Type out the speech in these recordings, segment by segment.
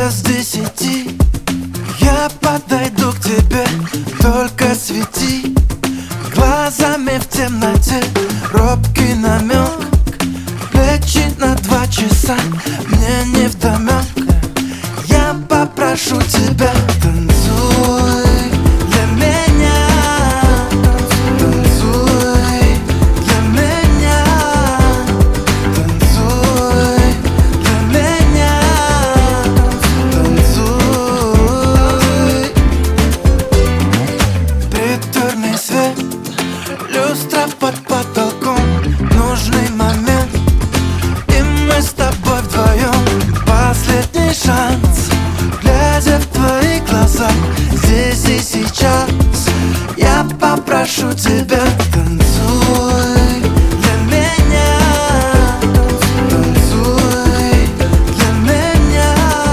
без 10 я подойду к тебе, только свети глазами в темноте. Робкий намек, плечи на 2 часа, мне невдомек. Я попрошу тебя, танцуй для меня, танцуй для меня, танцуй для меня, танцуй. Притворный свет, люстра под потолком, нужный момент, и мы с тобой вдвоем. Последний шанс, глядя в твои глаза, здесь и сейчас я попрошу тебя, танцуй для меня, танцуй для меня,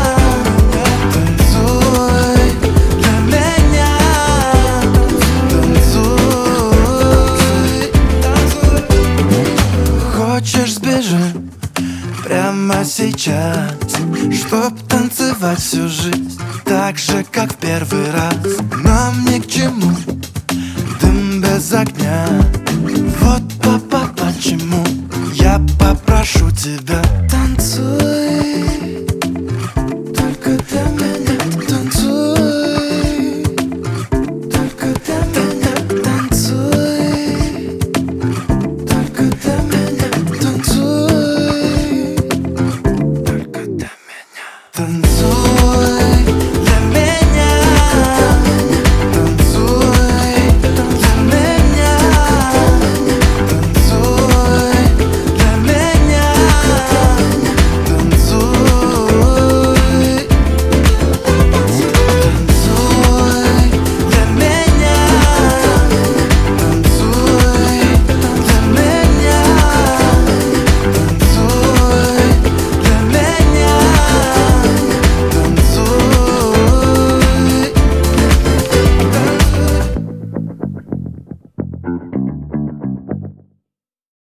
танцуй для меня, танцуй. Хочешь, сбежим прямо сейчас, чтоб танцевать всю жизнь так же, как в первый раз. Нам ни к чему дым без огня, вот папа почему